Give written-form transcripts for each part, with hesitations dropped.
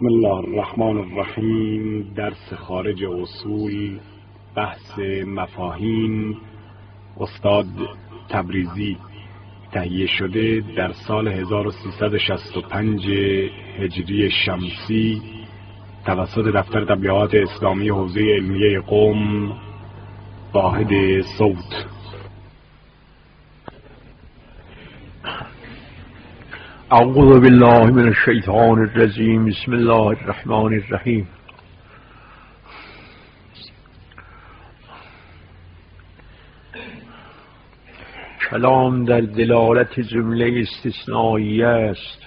بسم الله الرحمن الرحیم. درس خارج اصول، بحث مفاهیم، استاد تبریزی. تهیه شده در سال 1365 هجری شمسی توسط دفتر تبلیغات اسلامی حوزه علمیه قم، واحد صوت. اعوذ بالله من الشیطان الرجیم. بسم الله الرحمن الرحیم. کلام در دلالت جمله استثنایی است.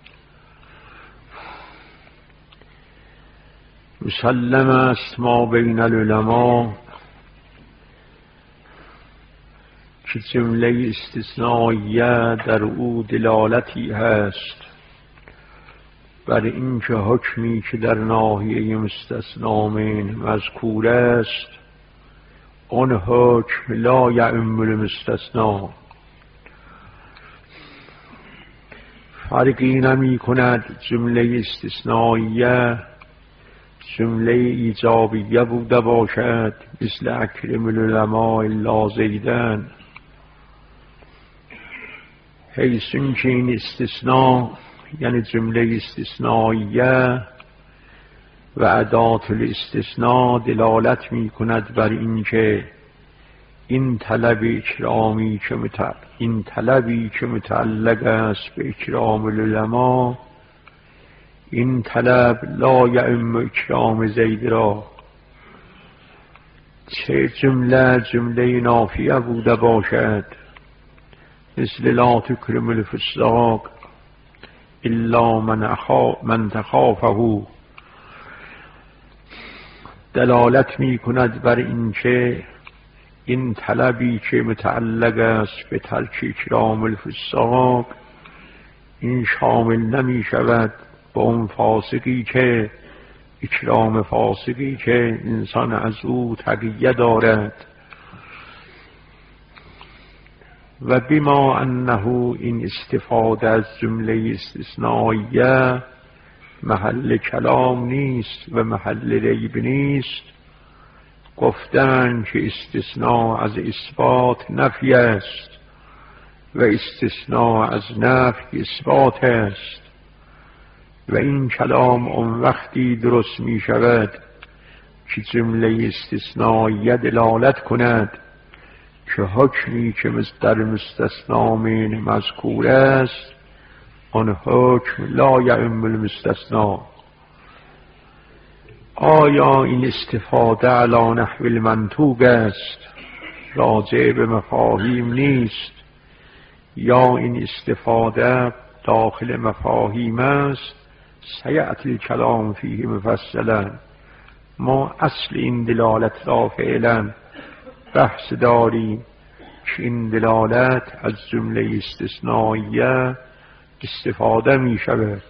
مسلم است ما بین العلماء که جمله استثنائیه در او دلالتی هست بر اینکه حکمی که در ناحیه مستثنا منه مذکور است آن حکم لا یعم المستثنا. فرقی نمی کند جمله استثنائیه جمله ایجابیه بوده باشد مثل اکرم العلماء الا زیدن، حیث اینکه این استثناء یعنی جمله استثنائیه و ادات الاستثناء دلالت می کند بر اینکه این طلبی که متعلق است به اکرام العلماء، این طلب لا یعم اکرام زید را. چه جمله نافیه بوده باشد مثل لا تکرم الفساق الا من تخافه، دلالت می کند بر اینکه این طلبی که متعلق است به ترک اکرام الفساق این شامل نمی شود با اون فاسقی که اکرام فاسقی که انسان از او تقیه دارد. و بما انه این استفاده از جمله استثنائیه محل کلام نیست و محل ریب نیست، گفتن که استثناء از اثبات نفی است و استثناء از نفی اثبات است و این کلام اون وقتی درست می شود که جمله استثنائیه دلالت کند که حکمی که در مستثنا من مذکور است آن حکم لا یعم المستثنا. آیا این استفاده علی نحو المنطوق است راجع به مفاهیم نیست یا این استفاده داخل مفاهیم است؟ سیأتی الکلام فیه مفصلا. ما اصل این دلالت را فعلا بحث داریم که این دلالت از جمله استثنائیه استفاده می شود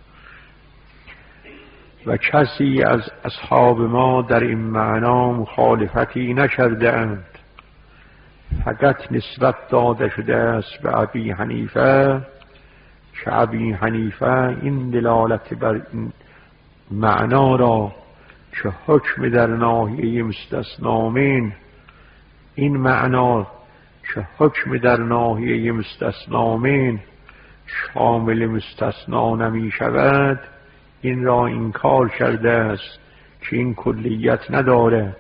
و کسی از اصحاب ما در این معنا مخالفتی نکرده اند، فقط نسبت داده شده است به ابی حنیفه که ابی حنیفه این دلالت بر این معنا را که حکم در ناحیه مستثنا من، این معنا که حکم در ناحیه مستثنا من شامل مستثنا نمی شود این را انکار کرده است که این کلیت ندارد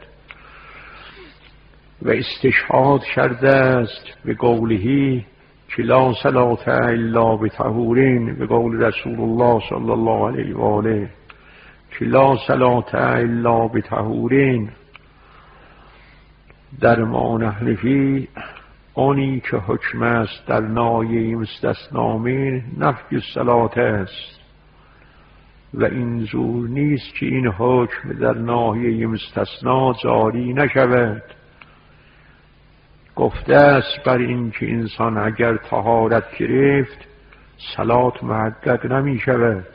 و استشهاد کرده است به قوله که لا صلاة الا بطهورین، به قول رسول الله صلی الله علیه و آله که لا صلاة الا بطهورین. در ما نحنفی آنی که حکم است در ناحیه مستثنا من نفی الصلاة است و این زور نیست که این حکم در ناحیه مستثنا جاری نشود. گفته است بر این که انسان اگر طهارت گرفت صلات محقق نمی شود.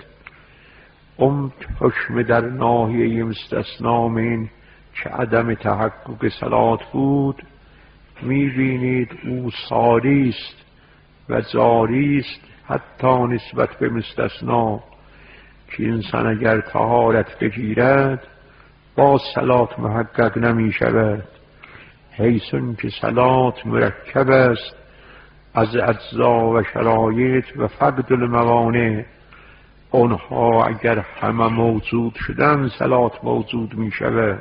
حکم در ناحیه مستثنا من که عدم تحقق صلات بود می بینید او ساری است و جاری است حتی نسبت به مستثنا که انسان اگر طهارت بگیرد با صلات محقق نمی شود، حیثون که صلات مرکب است از اجزا و شرایط و فقد الموانع. اونها اگر همه موجود شدن صلات موجود می شود.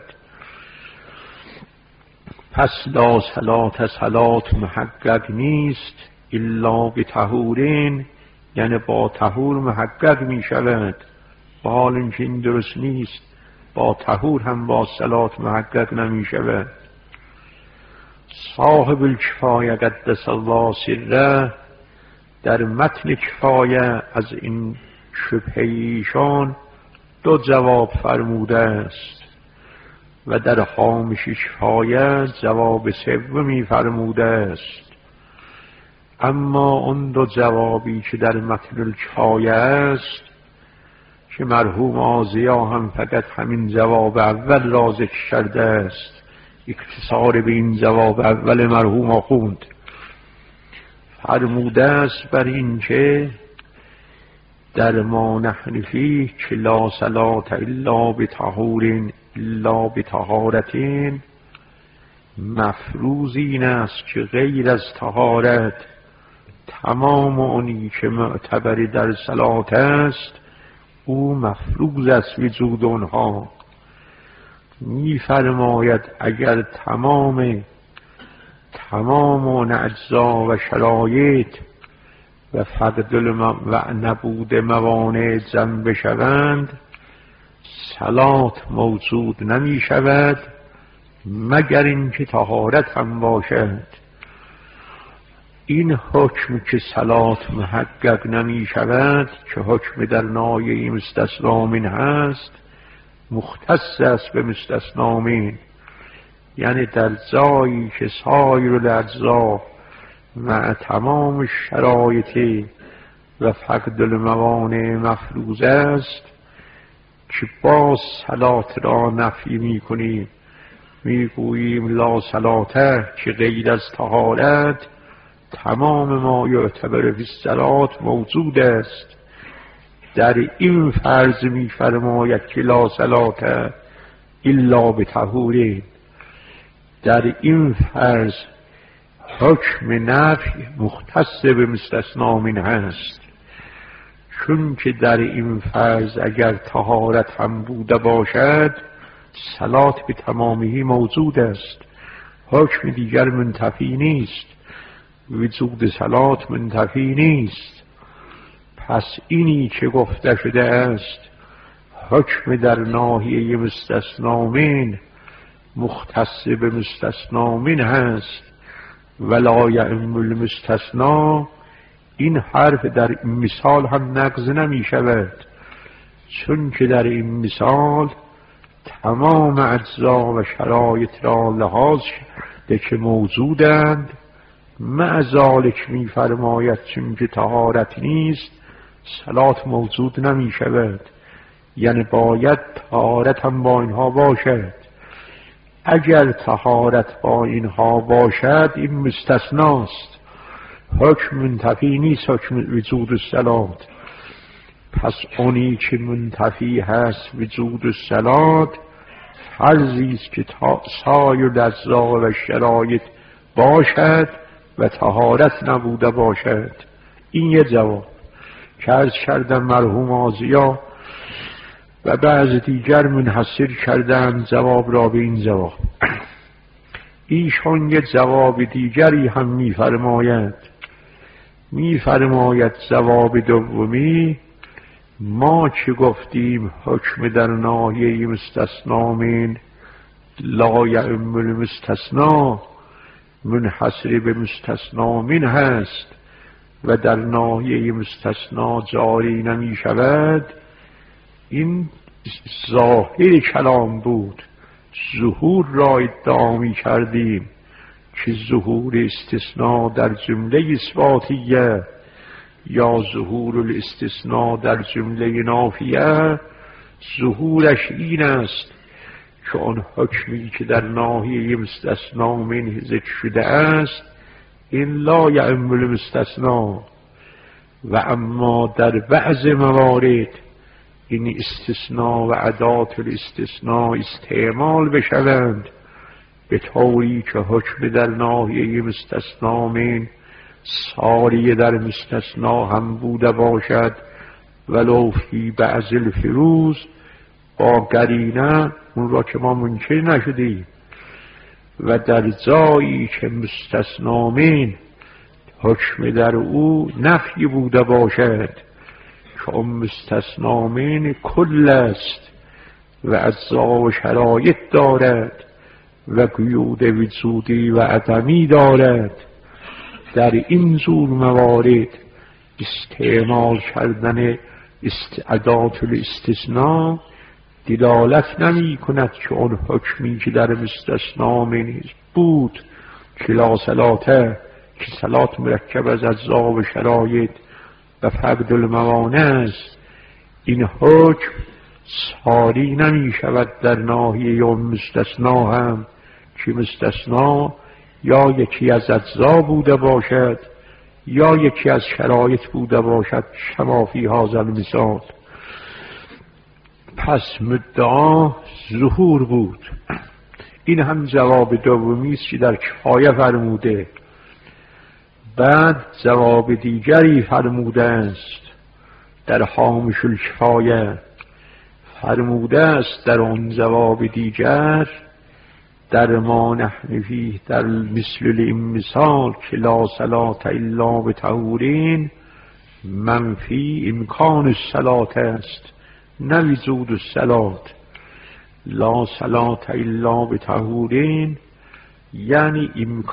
پس لا صلات محقق نیست الا بطهورین، یعنی با طهور محقق می شود. با حال اینکه این درست نیست، با طهور هم با صلات محقق نمی شود. صاحب الکفایه قدس الله سره در متن کفایه از این شبهه ایشان 2 جواب فرموده است و در هامش کفایه جواب سومی فرموده است. اما اون 2 جوابی که در متن الکفایه است که مرحوم آزیا هم فقط همین جواب اول را ذکر کرده است، اختصار به این جواب اول مرحوم آخوند، فرموده است بر این که در ما نحن فیه که لا صلات الا بطهور الا بطهارتین، مفروض این است که غیر از طهارت تمام اونی که معتبر در صلات است او مفروض است وجود اونها. می فرماید اگر تمام اون اجزا و شرایط و فقد و نبود موانع جمع بشوند صلات موجود نمی شود مگر اینکه طهارت هم باشد. این حکم که صلات محقق نمی شود که حکم در نایه مستثنا منه هست، مختص است به مستثنا منه، یعنی در جایی که سایر الاجزا مع تمام شرایط و فقد الموانع مفروض است که باز صلات را نفی می کنیم، می گوییم لا صلاته که غیر از طهارت تمام ما یعتبر فی الصلات موجود است. در این فرض می فرماید که لا صلاته الا بطهور، در این فرض حکم نفی مختص به مستثنا منه هست، چون که در این فرض اگر طهارت هم بوده باشد صلات به تمامی موجود است، حکم دیگر منتفی نیست، وجود صلات منتفی نیست. پس اینی که گفته شده است حکم در ناحیه مستثنا من مختص به مستثنا من هست ولا یعم المستثنا، این حرف در این مثال هم نقض نمی شود، چون که در این مثال تمام اجزا و شرایط را لحاظ شده که موجودند. مع ذالک می فرماید چون که طهارت نیست صلات موجود نمی شود، یعنی باید طهارت هم با اینها باشد. اگر طهارت با اینها باشد این مستثناست، حکم منتفی نیست، حکم وجود الصلات. پس اونی که منتفی هست وجود الصلات فرضی است که سایر الاجزا و شرایط باشد و طهارت نبوده باشد. این یه جواب که عرض کردم مرحوم آزیا و بعض دیگر منحصر کردن جواب را به این جواب. ایشان یه جواب دیگری هم میفرماید جواب دومی ما که گفتیم حکم در ناحیه مستثنا من لا یعم المستثنا منحصر به مستثنا من هست و در ناحیه مستثنا جاری نمی شود، این ظاهر کلام بود. ظهور را ادعا می کردیم که ظهور استثناء در جمله اثباتیه یا ظهور الاستثناء در جمله نافیه، ظهورش این است که آن حکمی که در ناحیه مستثنا منه ذکر شده است این لا یعم المستثنا، و اما در بعض موارد این استثناء و ادات الاستثناء استعمال بشوند به طوری که حکم در ناحیه مستثنا من ساریه در مستثنا هم بوده باشد ولو فی بعض الفروض با قرینه اون را که ما منکر نشدیم و در جایی که مستثنا من حکم در او نفی بوده باشد که اون مستثنا من کل است و اجزا و شرایط دارد و قیود وجودی و عدمی دارد، در این زور موارد استعمال کردن ادات الاستثناء دلالت نمی کند که اون حکمی که در مستثنا من بود که لا صلاته، که صلات مرکب از اجزا و شرایط و فقد الموانع است، این حکم ساری نمی شود در ناحیه اون مستثنا هم که مستثنا یا یکی از اجزا بوده باشد یا یکی از شرایط بوده باشد، شما فی هذا المثال. پس مدعا ظهور بود. این هم جواب دومی است که در کفایه فرموده. بعد جواب دیگری فرموده است در هامش الکفایه، فرموده است در آن جواب دیگر در ما نحن فیه در مثل این مثال که لا صلاة الا بطهورین منفی امکان الصلاة است نه وجود الصلاة. لا صلاة الا بطهورین یعنی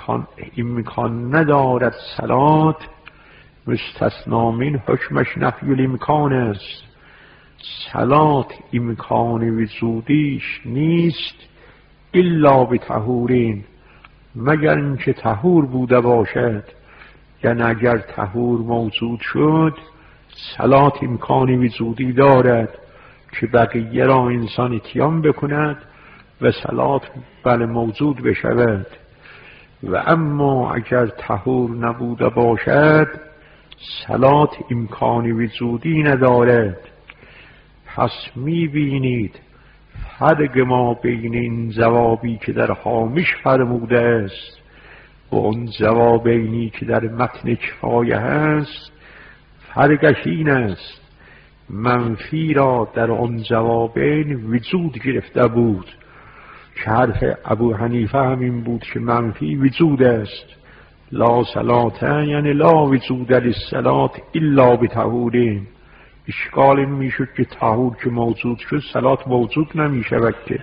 امکان ندارد صلاة، مستثنا من حکمش نفی الامکان است. صلاة امکان وجودیش نیست الا بطهورین، مگر اینکه طهور بوده باشد. یعنی اگر طهور موجود شد صلاة امکان وجودی دارد که بقیه را انسان اتیان بکند و صلاة بله موجود بشود. و اما اگر طهور نبوده باشد صلاة امکان وجودی ندارد. پس میبینید فرق ما بین این جوابی که در هامش فرموده است و اون جوابینی که در متن کفایه هست فرقش این است: منفی را در آن جوابین وجود گرفته بود که حرف ابو حنیفه همین بود که منفی وجود است. لا صلاة یعنی لا وجود للصلاة الا بطهورین. اشکال این میشد که طهور که موجود شد صلاة موجود نمیشود که.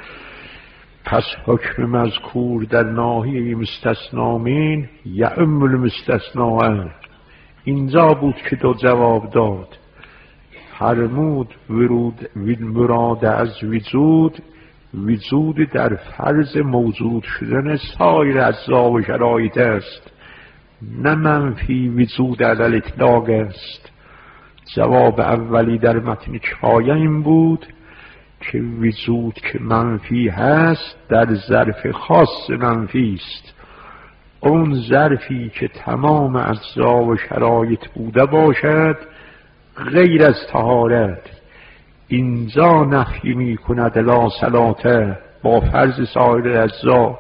پس حکم مذکور در ناحیه مستثنا من یعم المستثنا. اینجا بود که دو جواب داد. فرمود مراد از وجود در فرض موجود شدن سایر اجزا و شرایط است، نه منفی وجود علی الاطلاق است. جواب اولی در متن کفایه این بود که وجود که منفی هست در ظرف خاص منفی است، اون ظرفی که تمام اجزا و شرایط بوده باشد غیر از طهارت. اینجا نفی می کند لا صلاة با فرض سایر اجزا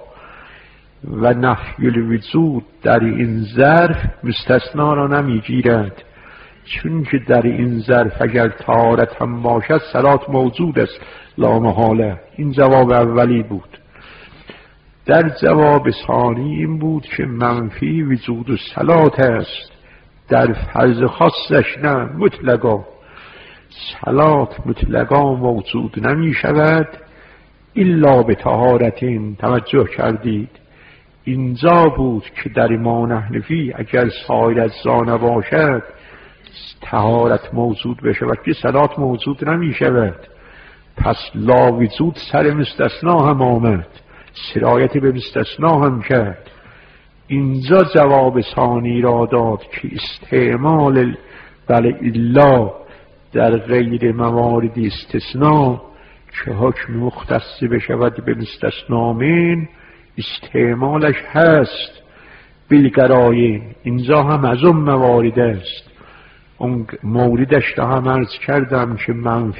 و نفی الوجود در این ظرف مستثنا را نمی گیرد، چون که در این ظرف اگر طهارت هم باشد صلاة موجود است لا محاله. این جواب اولی بود. در جواب ثانی این بود که منفی وجود الصلاة است، در فرض خاصش نه مطلقا. صلاة مطلقا موجود نمی شود الا به طهارتین. توجه کردید؟ اینجا بود که در ما نحن فیه اگر سایر اجزا نباشد طهارت موجود بشود که صلاة موجود نمی شود. پس لا وجود سر مستثنا هم آمد، سرایت به مستثنا هم کرد. اینجا جواب ثانی را داد که استعمال بله الا در غیر موارد استثناء که حکم مختص بشود به مستثنا من استعمالش هست بالقرائن. اینجا هم از اون موارد است. اون موردش را هم عرض کردم که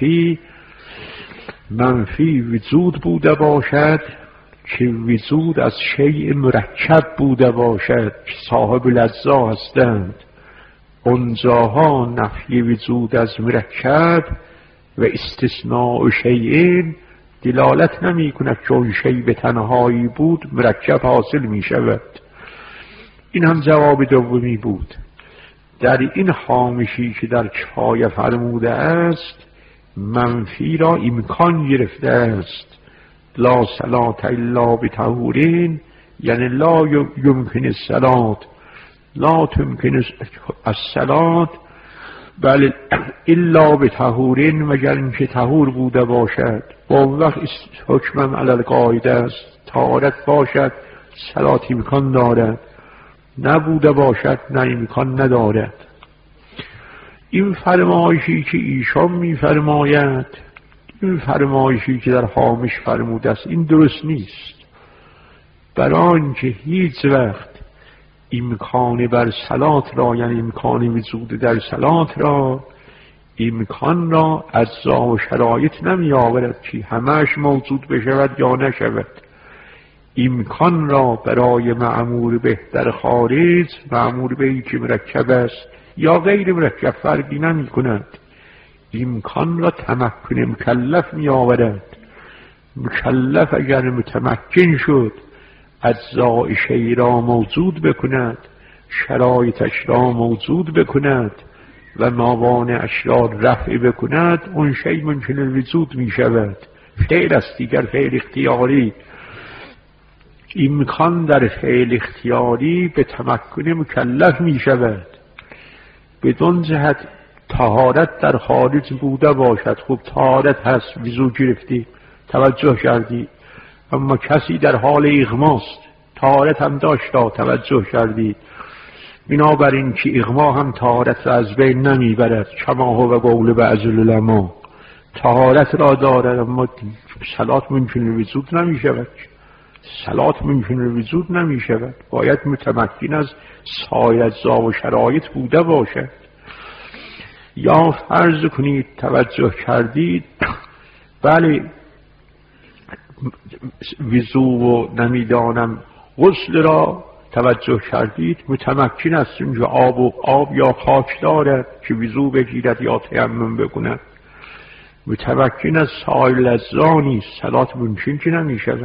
منفی وجود بوده باشد که وجود از شیء مرکب بوده باشد که صاحب لذا هستند. اونجاها نفی وجود از مرکب و استثناء شیء دلالت نمی کند که اون شیء به تنهایی بود مرکب حاصل می شود. این هم جواب دومی بود. در این هامشی که در کفایه فرموده است منفی را امکان گرفته است. لا صلاة الا بطهورین، یعنی لا یمکن الصلاة، لا تمکن الصلاة بله الا بطهورین، مگر اینکه طهور بوده باشد. با وقت حکمم علی القاعده است، طهارت باشد صلات امکان دارد، نبوده باشد نه امکان ندارد. این فرمایشی که ایشان میفرماید، این فرمایشی که در هامش فرموده است، این درست نیست. برای آنکه هیچ وقت امکان بر صلات را، یعنی امکان وجود در صلات را، امکان را اجزا و شرایط نمی آورد که همش موجود بشود یا نشود. امکان را برای معمور به در خارج، معمور به که مرکب است یا غیر مرکب فرقی نمی کند، امکان را تمکن مکلف می آورد. مکلف اگر متمکن شد اجزای شیء را موجود بکند، شرایطش را موجود بکند و موانعش را رفع بکند، اون شیء ممکن الوجود می شود. فعل است دیگر، فعل اختیاری. امکان در فعل اختیاری به تمکن مکلف می شود. بدون جهت طهارت در خارج بوده باشد، خب طهارت هست، وضو گرفتی، توجه کردی، اما کسی در حال اغماست، طهارت هم داشت، توجه کردی، بنابراین که اغما هم طهارت را از بین نمیبرد. کما هو قول بعض العلماء، طهارت را دارد اما صلات ممکن وجود نمی شود. صلات ممکن وجود نمی شود، باید متمکن از سایر اجزا و شرایط بوده باشد. یا فرض کنید توجه کردید، بله وضو و نمیدانم غسل را توجه کردید، متمکن است اونجا آب یا خاک دارد که وضو بگیرد یا تیمم بکند، متمکن از سایر اجزا نیست، صلات ممکن که نمی شود.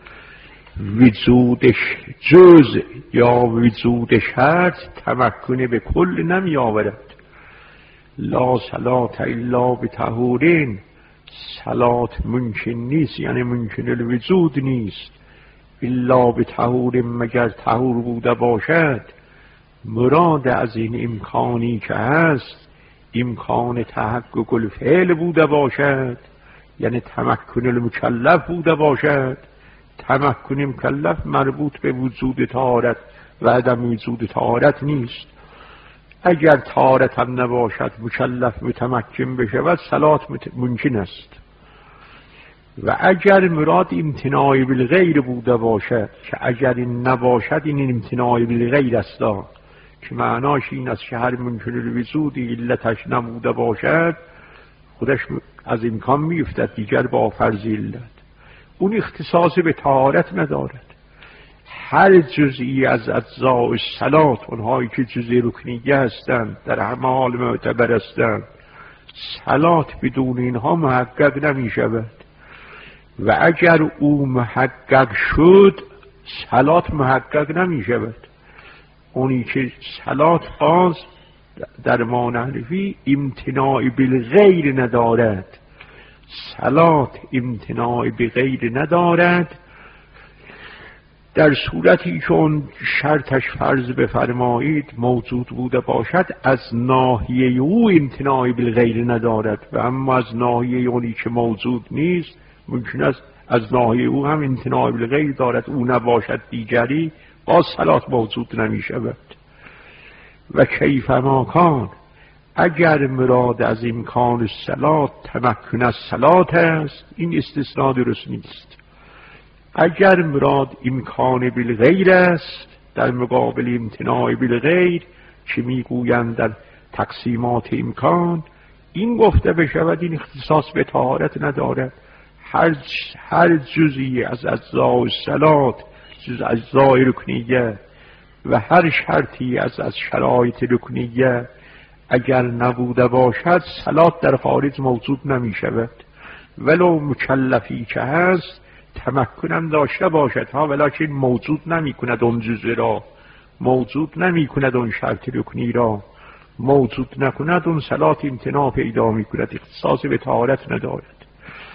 وجودش جز یا وجود شرط تمکن به کل نمی آورد. لا صلاة الا بطهورین، صلات ممکن نیست یعنی ممکن الوجود نیست الا بطهورین، مگر طهور بوده باشد. مراد از این امکانی که هست امکان تحقق الفعل بوده باشد، یعنی تمکن المکلف بوده باشد. تمکن مکلف مربوط به وجود طهارت و عدم وجود طهارت نیست. اگر طهارت هم نباشد مکلف متمکن بشود صلات ممکن است. و اگر مراد امتناع بالغیر بوده باشد، که اگر این نباشد این امتناع بالغیر است، که معناش این است که هر ممکن الوجود علتش نبوده باشد خودش از امکان میفتد دیگر با فرض علت، اون اختصاص به طهارت ندارد. هر جزئی از اجزاء صلات، اونهایی که جزئی رکنیه هستند در همه حال معتبر هستند، صلات بدون اینها محقق نمی شود. و اگر او محقق شد صلات محقق نمی شود. اونی که صلات باز در معنوی امتناع بالغیر ندارد، صلات امتناع بغیر ندارد در صورتی که اون شرطش فرض بفرمایید موجود بوده باشد، از ناحیه او امتناع بالغیر ندارد. و اما از ناحیه اونی که موجود نیست ممکن است از ناحیه او هم امتناع بالغیر دارد، او نباشد دیگری، باز صلات موجود نمی شود. و کیف ما کان، اگر مراد از امکان صلات تمکن از صلات است، این استثناء درست نیست. اگر مراد امکان بالغیر است در مقابل امتناع بالغیر، که میگویند در تقسیمات امکان این گفته بشود این اختصاص به طهارت ندارد. هر جزئی از اجزای صلات، جز اجزای رکنیه و هر شرطی از شرایط رکنیه اگر نبوده باشد صلات در خارج موجود نمی شود. ولو مکلفی که هست تمکنم داشته باشد ها، ولکن موجود نمی کند اون جزء را، موجود نمی کند اون شرط رکنی را، موجود نکند اون صلات امتناع پیدا می کند، اختصاص به طهارت ندارد.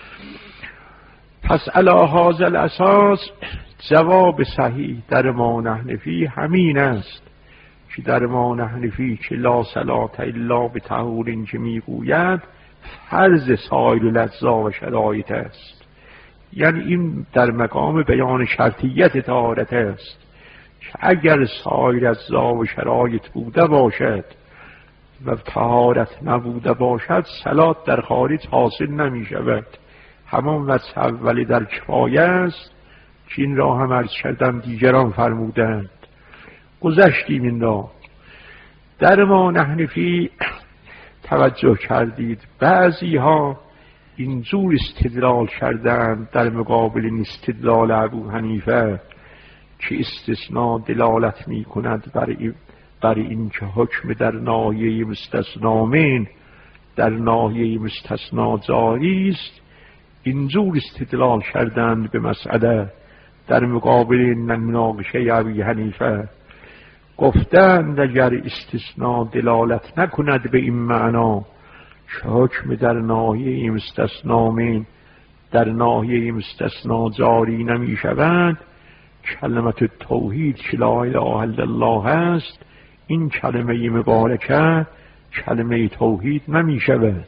پس علی هذا الاساس جواب صحیح در ما نحنفی همین است که در ما نحنفی که لا صلات الا بطهور که میگوید فرض سایر الاجزا و شرایط است. یعنی این در مقام بیان شرطیت طهارت است که اگر سایر اجزا و شرایط بوده باشد و طهارت نبوده باشد صلات در خارج حاصل نمی شود. همان وجه اولی در کفایه است که این را هم عرض کردم دیگران فرمودند، گذشتیم این را. در ما نحنفی توجه کردید بعضی ها اینجور استدلال کردند در مقابل این استدلال ابو حنیفه که استثناء دلالت می کند بر این که حکم در ناحیه مستثنا من در ناحیه مستثنا جاری است. اینجور استدلال کردند به مسئله در مقابل مناقشه ابی حنیفه، گفتند اگر استثناء دلالت نکند به این معنا که حکم در ناحیه مستثنا من در ناحیه مستثنا جاری نمی شود، کلمت توحید که لا اله الا الله است این کلمه مبارکه کلمه توحید نمی شود.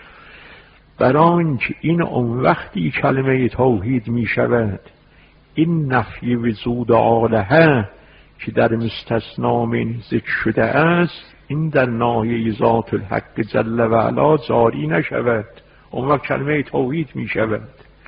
برای اینکه این اون وقتی کلمه توحید می شود این نفی وجود آلهه که در مستثنا من ذکر شده است این در ناحیه ذات الحق جل و علا جاری نشود، اون وقت کلمه توحید می شود.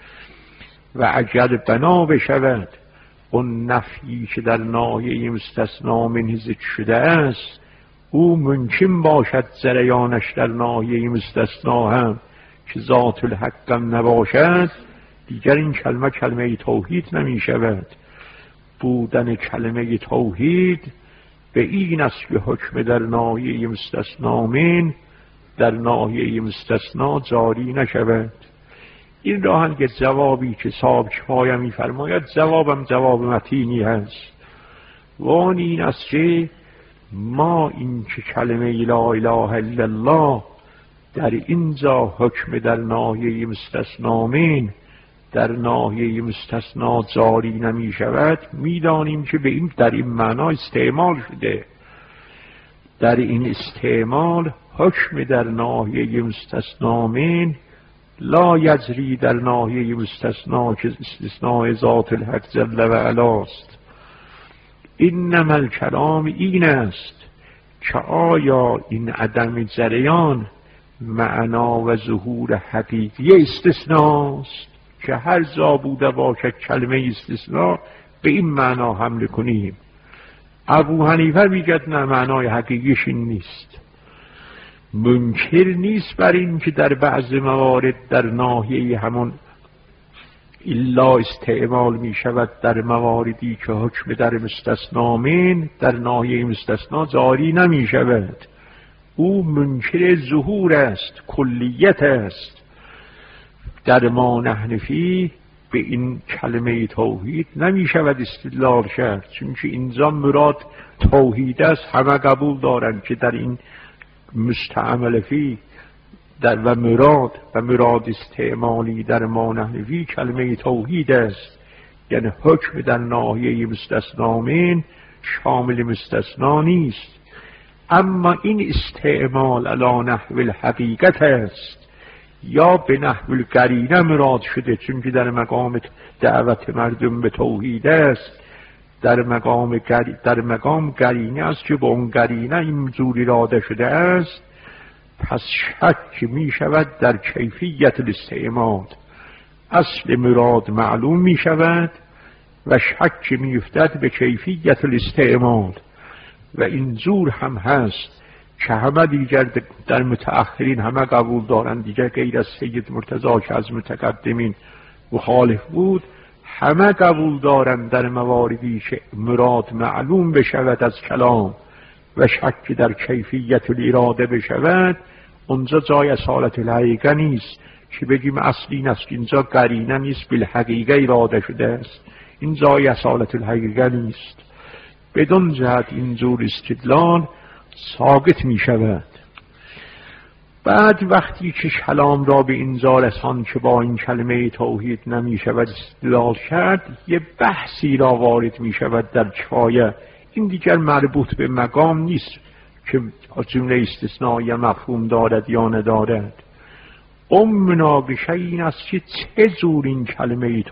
و اگر بنا بشود اون نفی که در ناحیه مستثنا من ذکر شده است او ممکن باشد جریانش در ناحیه مستثنا هم که ذات الحق هم نباشد، دیگر این کلمه کلمه توحید نمی شود. بودن کلمه توحید به این است که حکم در ناحیه مستثنا من در ناحیه مستثنا جاری نشود. این را هم که جوابی که صاحب کفایه می فرماید جوابم جواب متینی هست و آن این است که ما این که کلمه لا اله الا الله در اینجا حکم در ناحیه مستثنا من در ناحیه مستثنا جاری نمی شود میدانیم که به این در این معنا استعمال شده. در این استعمال حکم در ناحیه مستثنا من لا یجری در ناحیه مستثنا که استثناء ذات الحق جل و علاست. اینما الکلام این است که آیا این عدم جریان معنا و ظهور حقیقی استثناست که هر جا بوده باشد کلمه استثناء به این معنا حمله کنیم. ابو حنیفه میگد نه معنای حقیقیش این نیست. منکر نیست بر این که در بعض موارد در ناحیه همون الا استعمال می شود در مواردی که حکم در مستثنا من در ناحیه مستثنا جاری نمی شود. او منکر ظهور است، کلیت است. در ما نحنفی به این کلمه توحید نمی شود استدلال کرد، چون که اینجا مراد توحید است. همه قبول دارند که در این مستعمل فی و مراد استعمالی در ما نحنفی کلمه توحید است، یعنی حکم در ناحیه مستثنا من شامل مستثنا نیست. اما این استعمال علی نحو الحقیقت است یا به نحو القرینه مراد شده، چون که در مقام دعوت مردم به توحید است. در مقام قرینه است که با اون قرینه این جوری اراده شده است. پس شک می شود در کیفیت الاستعمال. اصل مراد معلوم می شود و شک می افتد به کیفیت الاستعمال. و این جور هم هست که همه دیگر در متأخرین همه قبول دارند، دیگر غیر از سید مرتضی که از متقدمین مخالف بود، همه قبول دارند در مواردی که مراد معلوم بشود از کلام و شک در کیفیت الاراده بشود، اونجا جای اصالت الحقیقه نیست که بگیم اصلی این است، اینجا قرینه نیست، بالحقیقه اراده شده است، این جای اصالت الحقیقه نیست. بدون جهت اینجور استدلال ساقط می شود. بعد وقتی که کلام را به اینجا رسان که با این کلمه توحید نمی شود استدلال کرد، یه بحثی را وارد می شود در کفایه. این دیگر مربوط به مقام نیست که جمله استثنایی مفهوم دارد یا ندارد. مناقشه این است که چه جور این کلمه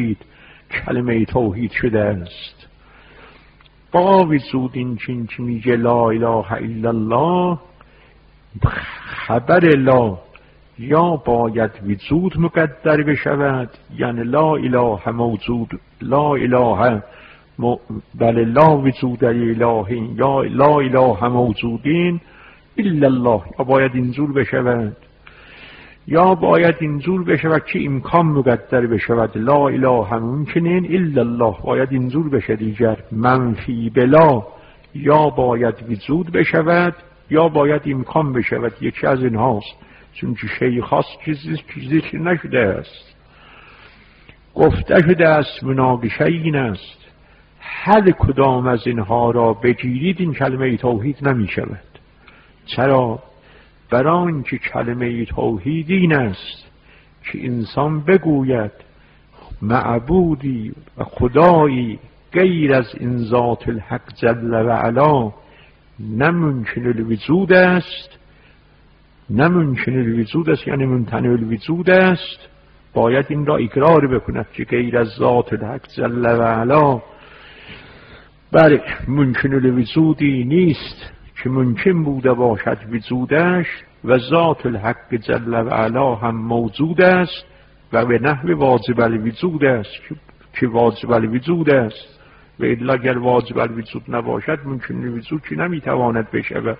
توحید شده است. با وجود این که میگه لا اله الا الله، خبر لا یا باید وجود مقدر بشود، یعنی لا اله موجود، لا اله بله لا وجود الهین یا لا اله موجودین الا الله، یا باید اینجور بشود، یا باید اینجور بشود که امکان مقدر بشود، لا اله ممکنین الا الله، باید اینجور بشه دیگر. منفی بلا یا باید وجود بشود یا باید امکان بشود، یکی از این هاست، چون که شیء خاص چیزی که نشده است. گفته شده است مناقشه این است هر کدام از اینها را بگیرید این کلمه توحید نمی شود. چرا؟ برای اینکه کلمه توحید این است که انسان بگوید معبودی و خدایی غیر از این ذات الحق جل و علا نممکن الوجود است، نممکن الوجود است یعنی ممتنع الوجود است، باید این را اقرار بکند که غیر از ذات الحق جل و علا بله ممکن الوجودی نیست که ممکن بوده باشد وجودش، و ذات الحق جل و علا هم موجود است و به نحو واجب الوجود است که واجب الوجود است، و الا اگر واجب الوجود نباشد ممکن الوجود که نمیتواند بشود.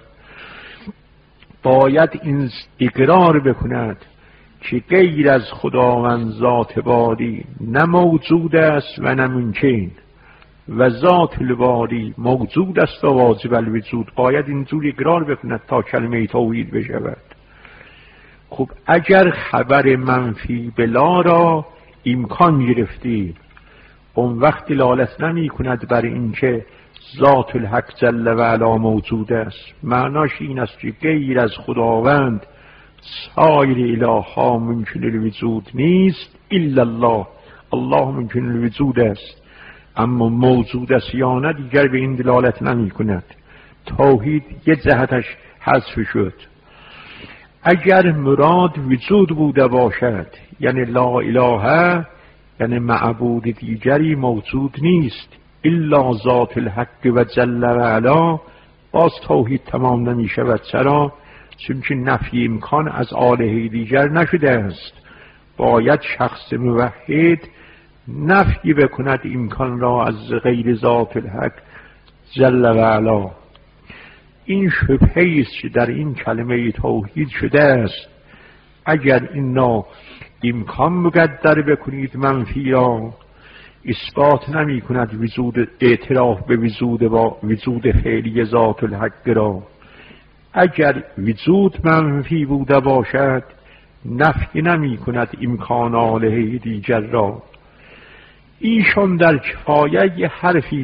باید این اقرار بکند که غیر از خداوند ذات باری نه موجود است و نه ممکن، و ذات الباری موجود است و واجب الوجود. باید اینجور اقرار بکند تا کلمه توحید بشود. خب اگر خبر منفی بلا را امکان گرفتی، اون وقت دلالت نمی کند بر اینکه ذات الحق جل و علا موجود است. معناش این است که غیر از خداوند سایر اله ها ممکن الوجود نیست الا الله، الله ممکن الوجود است، اما موجود است یا نه دیگر به این دلالت نمی کند. توحید یه جهتش حذف شد. اگر مراد وجود بوده باشد یعنی لا اله، یعنی معبود دیگری موجود نیست الا ذات الحق و جل و علا، باز توحید تمام نمی شود. چرا؟ چون که نفی امکان از آله دیگر نشده است. باید شخص موحد نفی بکند امکان را از غیر ذات الحق جل و علا. این شبهه است که در این کلمه توحید شده است. اگر اینا امکان مقدر بکنید منفی را، اثبات نمی کند وجود، اعتراف به وجود فعلی ذات الحق را. اگر وجود منفی بوده باشد نفی نمی کند امکان آله دیگر را. ایشان در کفایه یه حرفی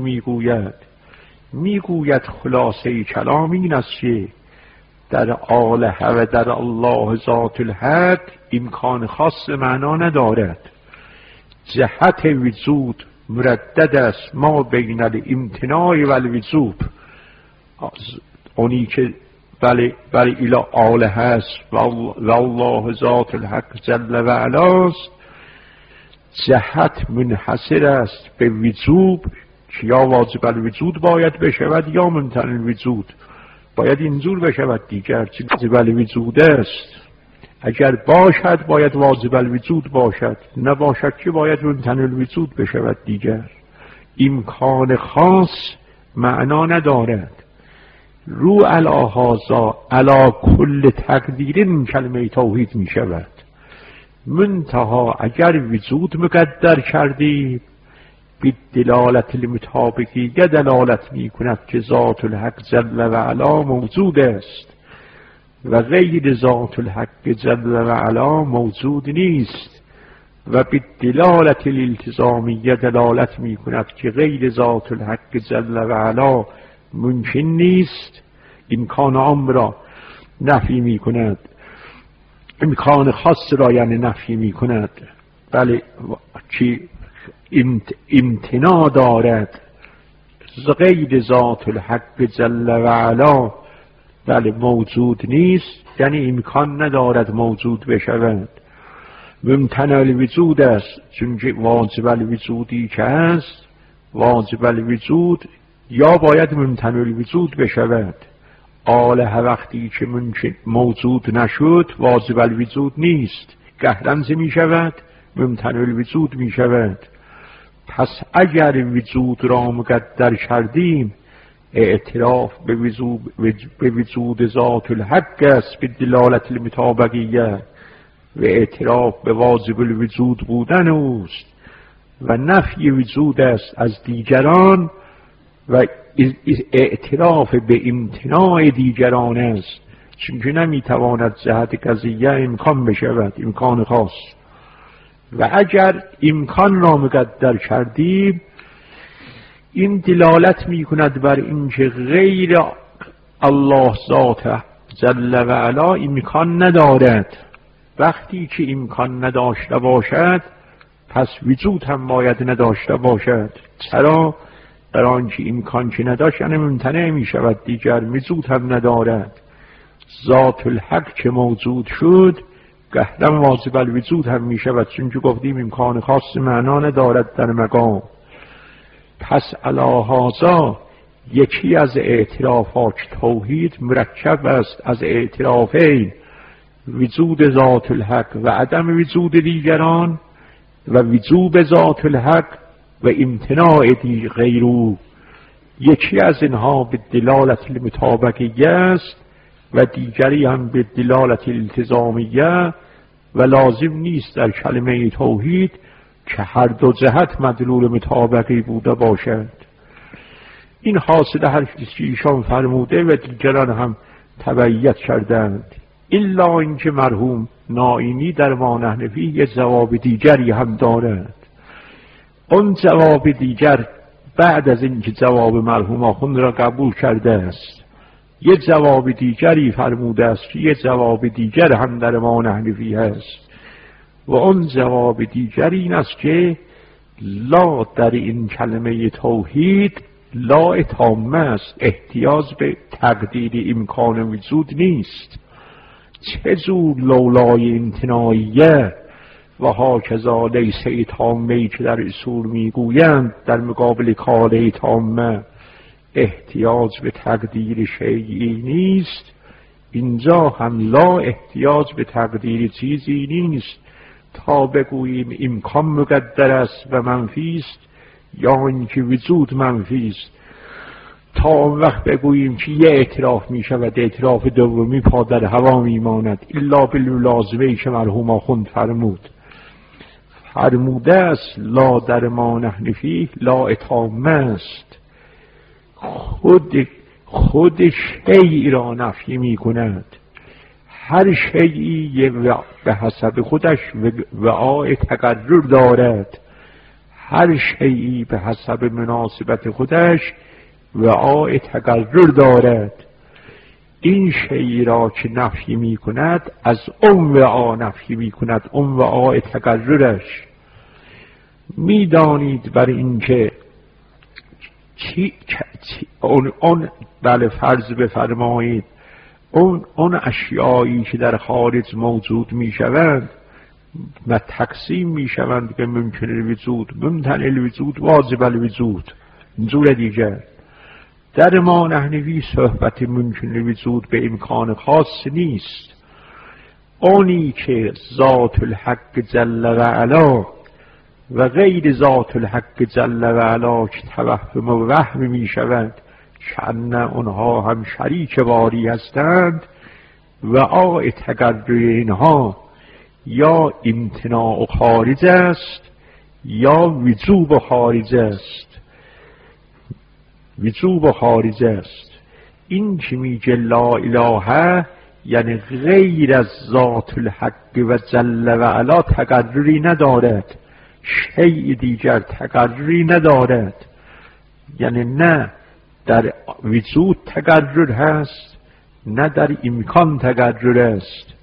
میگوید خلاصه کلام این است که در آله و در الله ذات الحق امکان خاص معنا ندارد. جهت وجود مردد است ما بین الامتناع و الوجوب، اونی که بله الى آله هست و الله ذات الحق جل و علاست، جهت منحصر است به وجوب که یا واجب الوجود باید بشود یا ممتنع الوجود. باید اینجور بشود دیگر چه واجب الوجود است. اگر باشد باید واجب الوجود باشد، نباشد که باید ممتنع الوجود بشود دیگر. امکان خاص معنا ندارد. رو علا هازا علا کل تقدیر این کلمه توحید می شود. منتها اگر وجود مقدر کردیم بی دلالت المطابقیه دلالت می کند که ذات الحق جل و علا موجود است و غیر ذات الحق جل و علا موجود نیست و بی دلالت الالتزامیه دلالت می کند که غیر ذات الحق جل و علا ممکن نیست. امکان امر را نفی می کند، امکان خاص را یعنی نفی می کند. بله که امتناع دارد غیر ذات الحق جل و علا بله موجود نیست، یعنی امکان ندارد موجود بشود. ممتنع الوجود است، چون واجب الوجودی که است واجب الوجود یا باید ممتنع الوجود بشود. آله وقتی که موجود نشد واجب الوجود نیست، قهرنز می شود، ممتنع الوجود می شود. پس اگر وجود را مقدر کردیم اعتراف به وجود ذات الحق است به دلالت المطابقیه و اعتراف به واجب الوجود بودن اوست و نفی وجود است از دیگران و اعتراف به امتناع دیگران است، چون نمیتواند جهت قضیه امکان بشود، امکان خاص. و اگر امکان را مقدر کردیم این دلالت می کند بر اینکه غیر الله ذات جل و علا امکان ندارد. وقتی که امکان نداشته باشد پس وجود هم باید نداشته باشد. چرا؟ در آنکه امکان که نداشت یعنی ممتنع می شود، دیگر وجود هم ندارد. ذات الحق که موجود شد قهرن واجب الوجود هم می شود، چون که گفتیم امکان خاص معنا ندارد در مقام. پس علی هذا یکی از اعترافات توحید مرکب است از اعترافین وجود ذات الحق و عدم وجود دیگران و وجوب ذات الحق و امتناع غیره. یکی از اینها به دلالت المطابقیه است و دیگری هم به دلالت الالتزامیه و لازم نیست در کلمه توحید که هر دو جهت مدلول مطابقی بوده باشد. این حاصل هر چیزی ایشان فرموده و دیگران هم تبعیت کردند، الا اینکه مرحوم نائینی در ما نحنفی یه جواب دیگری هم دارد. اون جواب دیگر بعد از اینکه جواب مرحوم آخوند را قبول کرده است یه جواب دیگری فرموده است که یه جواب دیگر هم در ما نحنفی هست و اون جواب دیگر این است که لا در این کلمه توحید لا تامه است، احتیاج به تقدیر امکان وجود نیست. چه جور لولای امتناعیه و هاکذا لیس تامه که در اصول میگویند در مقابل کاله تامه احتیاج به تقدیر شیئی نیست، اینجا هم لا احتیاج به تقدیر چیزی نیست تا بگوییم امکان مقدر است و منفی است یا اینکه وجود منفی است. تا اون وقت بگوییم که یه اعتراف می شود اعتراف دومی پا در هوا می ماند، الا باللازمه که مرحوم آخوند فرموده است لا در ما نحنفی لا اتامه است. خود شیئی را نفی می کند. هر شیئی به حسب خودش وعاء تقرر دارد، هر شیئی به حسب مناسبت خودش وعاء تقرر دارد. این شیئی را که نفی می کند از اون وعا نفی می کند، اون وعاء تقررش. می دانید بر این که اون بله فرض بفرمایید اون اشیایی که در خارج موجود می شوند و تقسیم می شوند به ممکن الوجود، ممتنع الوجود، واجب الوجود. جور دیگر در ما نحنفی صحبت ممکن الوجود به امکان خاص نیست. اونی که ذات الحق جل و علا و غیر ذات الحق جل و علا که توهم و وهم می شود چند اونها هم شریک باری هستند و آ تقرر اینها یا امتناع خارج است یا وجوب خارج است. وجوب خارج است. این که میگه لا اله یعنی غیر از ذات الحق و جل و علا تقرری ندارد، شیء دیگر تقرری ندارد. یعنی نه در وجود تقرر هست نه در امکان تقرر است.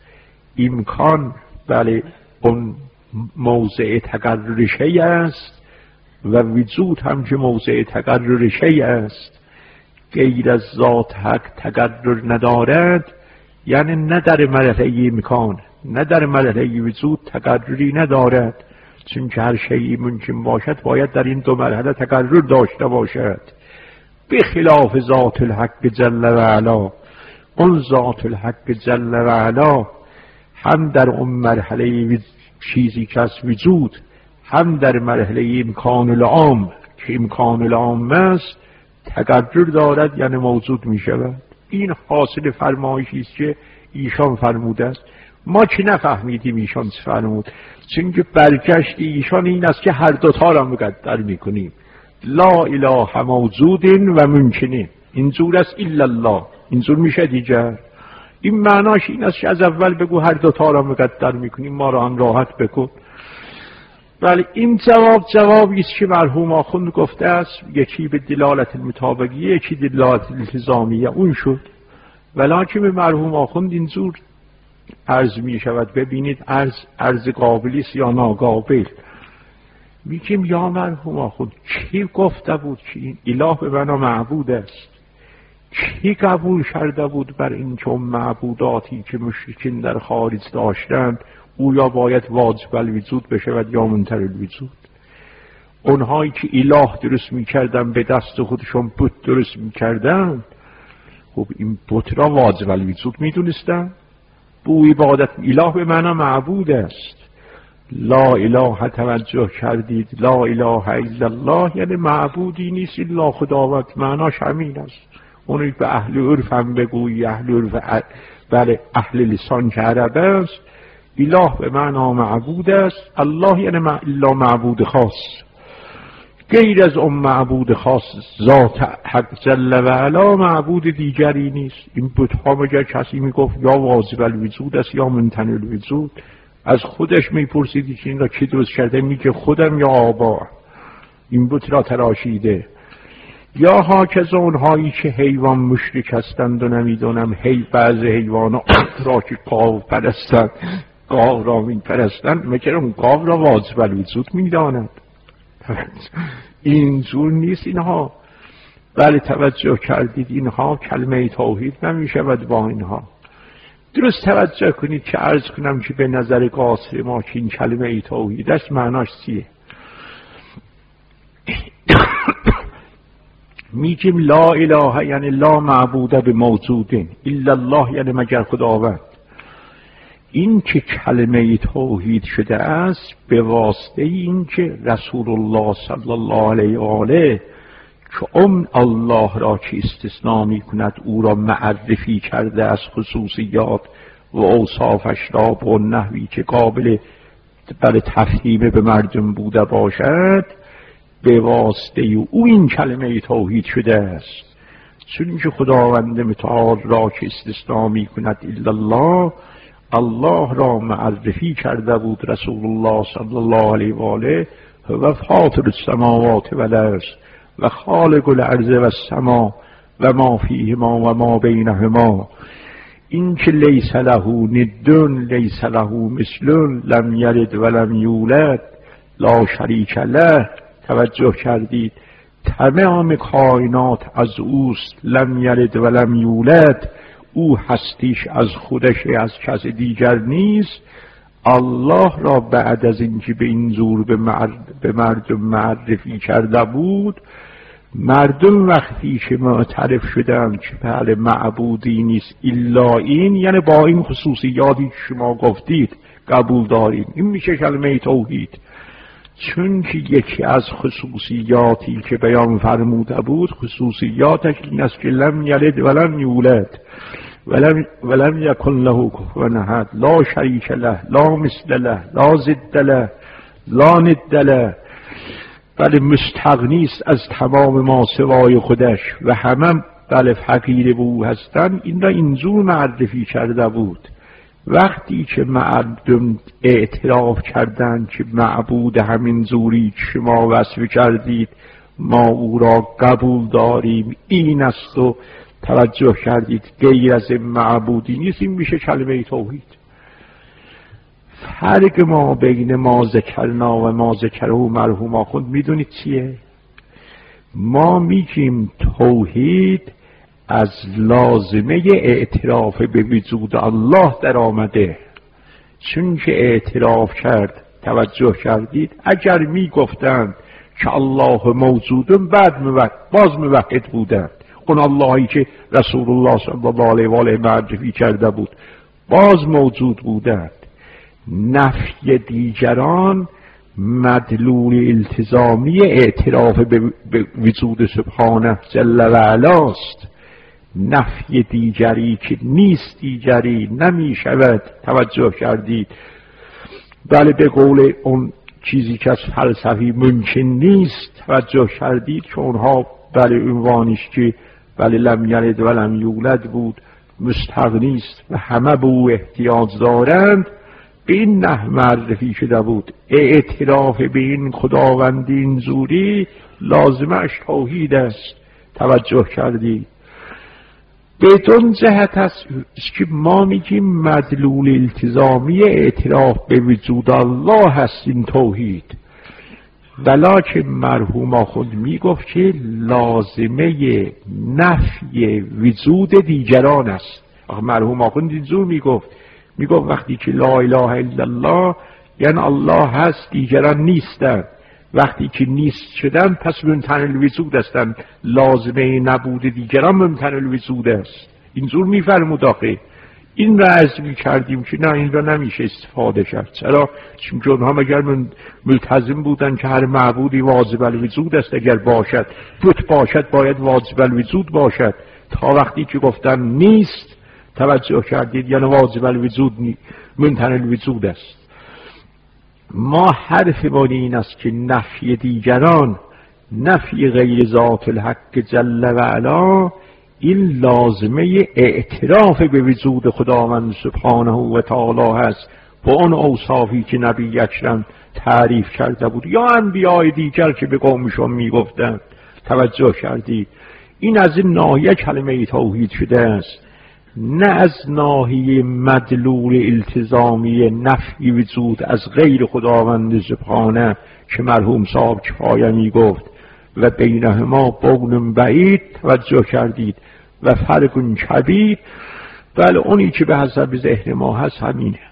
امکان بله اون موضع تقرر شیء است و وجود هم که موضع تقرر شیء است. غیر از ذات حق تقرر ندارد یعنی نه در مرحله امکان نه در مرحله وجود تقرری ندارد، چون که هر شیء ممکن باشد باید در این دو مرحله تقرر داشته باشد. به خلاف ذات الحق جل و علا، اون ذات الحق جل و علا هم در اون مرحله چیزی که از وجود هم در مرحله امکان العام که امکان العام است تقرر دارد، یعنی موجود می شود. این حاصل فرمایشی است که ایشان فرموده است. ما که نفهمیدیم ایشان چه فرمود، چون که برگشت ایشان این است که هر دوتا را مقدر میکنیم. لا اله موجود و ممکنه، اینجور است الا الله، اینجور میشه دیگر. این معناش این است که از اول بگو هر دوتا را مقدر میکنیم، ما را هم راحت بکن. ولی این جوابی است که مرحوم آخوند گفته است، یکی به دلالت المطابقیه یکی دلالت التزامیه اون شد. ولکن به مرحوم آخوند اینجور عرض می شود. ببینید عرض قابلی است یا ناقابل. میگیم یا مرحوم آخوند چی گفته بود که این اله به معنا معبود است؟ چی قبول کرده بود بر این چون معبوداتی که مشرکین در خارج داشتند او یا باید واجب الوجود بشود یا منکر الوجود؟ اونهایی که اله درست میکردن به دست خودشون بت درست میکردن، خب این بت را واجب الوجود میدونستن؟ بو عبادت اله به معنی معبود است. لا اله توجه کردید، لا اله الا الله یعنی معبودی نیست الا خداوند، معناش همین است. اونی به اهل عرف هم بگویی، اهل عرف بله اهل لسان که عرب است، اله به معنی معبود است. الله یعنی الا معبود خاص، غیر از اون معبود خاص ذات حق جل و علا معبود دیگری نیست. این بت‌ها مگر کسی میگفت یا واجب الوجود است یا ممتنع الوجود؟ از خودش میپرسیدی که این را کی درست کرده؟ میگه خودم یا آبا این بت را تراشیده. یا هاکذا اونهایی که حیوان مشرک هستند و نمیدونم بعض حیوانات را که گاو پرستند، گاو را میپرستند، مگر اون گاو را واجب الوجود میدانند؟ اینجور نیست اینها. بله توجه کردید اینها کلمه توحید نمیشود با اینها. درست توجه کنید که عرض کنم که به نظر قاصر ما که این کلمه توحید است معناش چیه؟ میگیم لا اله یعنی لا معبود به موجودین الا الله یعنی مگر خداوند. این که کلمه توحید شده است به واسطه این که رسول الله صلی الله علیه و آله که اون الله را که استثناء می کند او را معرفی کرده از خصوصیات و اوصافش را به نحوی که قابل برای تفهیم به مردم بوده باشد، به واسطه او این کلمه توحید شده است. چون که خداوند متعال را که استثناء می کند الا الله، الله را معرفی کرده بود رسول الله صلی الله علیه و آله و فاطر السماوات و الارض و خالق الارض و السما و ما فیهما و ما بینهما. این که لیس له ندون لیس له مثلون لم یلد و لم یولد لا شریک له. توجه کردید تمام کائنات از اوست، لم یلد و لم یولد، او هستیش از خودش از کس دیگر نیست. الله را بعد از اینکه به این زور به مردم معرفی کرده بود، مردم وقتی که معترف شدن که بله معبودی نیست الا این، یعنی با این خصوصیاتی که شما گفتید قبول داریم، این میشه کلمه توحید. چون که یکی از خصوصیاتی که بیان فرموده بود خصوصیاتش این است که لم یلد ولم یولد ولم یکن له کفوا احد لا شریک له لا مثل له لا ضد له لا ند له، بله مستغنی است از تمام ما سوای خودش و همه بله فقیر به او هستند. این را اینجور معرفی کرده بود. وقتی که مردم اعتراف کردند که معبود همین زوری که شما وصف کردید ما او را قبول داریم این است و توجه کردید غیر از این معبودی نیست، این میشه کلمه توحید. فرق ما بین ما ذکرنا و ما ذکره مرحوم آخوند میدونید چیه؟ ما میگیم توحید از لازمه اعتراف به وجود الله در آمده. چون که اعتراف کرد توجه کردید اگر میگفتند که الله موجودن بعد باز موحد بودند. اون اللهی که رسول الله صلی الله علیه و آله معرفی کرده بود باز موجود بودند. نفی دیگران مدلول التزامی اعتراف به وجود سبحانه جل و علاست. نفی دیگری که نیست دیگری نمی شود. توجه کردید؟ بله به قول اون چیزی که از فلسفی ممکن نیست توجه کردید که اونها بله عنوانش که بله لم یلد ولم یولد بود مستغنی است و همه به او احتیاج دارند. به این نحو معرفی شده بود. اعتراف به این خداوندی این زوری لازمش توحید است. توجه کردید؟ بدون جهت است که ما میگیم مدلول التزامی اعتراف به وجود الله هست این توحید، ولکن مرحوم آخوند میگفت که لازمه نفی وجود دیگران است. مرحوم آخوند اینجور میگفت وقتی که لا اله الا الله یعنی الله هست دیگران نیستند. وقتی که نیست شدن پس ممتنع الوجود هستند. لازمه نبود دیگران ممتنع الوجود است. اینجور میفرمود. آخه این را عرض می‌کردیم که نه این را نمیشه استفاده کرد. چرا؟ چون اونها مگر ملتزم بودن که هر معبودی واجب الوجود است. اگر باشد بت باشد باید واجب الوجود باشد. تا وقتی که گفتن نیست توجه کردید یعنی واجب الوجود ممتنع الوجود است. ما حرفمون این است که نفی دیگران نفی غیر ذات الحق جل و علا این لازمه اعتراف به وجود خداوند سبحانه و تعالی هست با اون اوصافی که نبی اکرم تعریف کرده بود یا انبیاء دیگر که به قومشون میگفتند. توجه کردید؟ این از این ناحیه کلمه توحید شده است، نه از ناحیه مدلول التزامی نفی وجود از غیر خداوند سبحانه که مرحوم صاحب کفایه می گفت و بینهما بون بعید. توجه کردید؟ و فرق کبیر. بله اونی که به حسب ذهن ما هست همینه.